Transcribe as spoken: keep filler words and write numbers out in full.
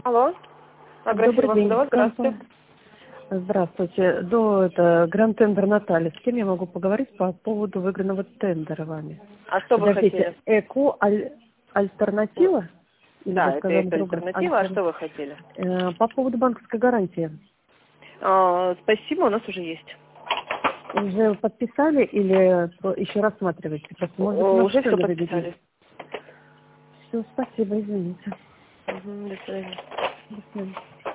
Алло. Добрый день. Агросиловодова, здравствуйте. Здравствуйте. До это Гранд Тендер Наталья. С кем я могу поговорить по поводу выигранного тендера вами? А что вы Подождите, хотели? Эко аль... альтернатива? Или Да, вы это сказали эко другое? альтернатива. А Альтер- что вы хотели? Э, По поводу банковской гарантии. А, спасибо, у нас уже есть. Уже подписали или про- еще рассматриваете? Просто, может быть, О, мы уже все тендеры подписали. видели. Все, спасибо, извините. Мгм, до свидания. До свидания.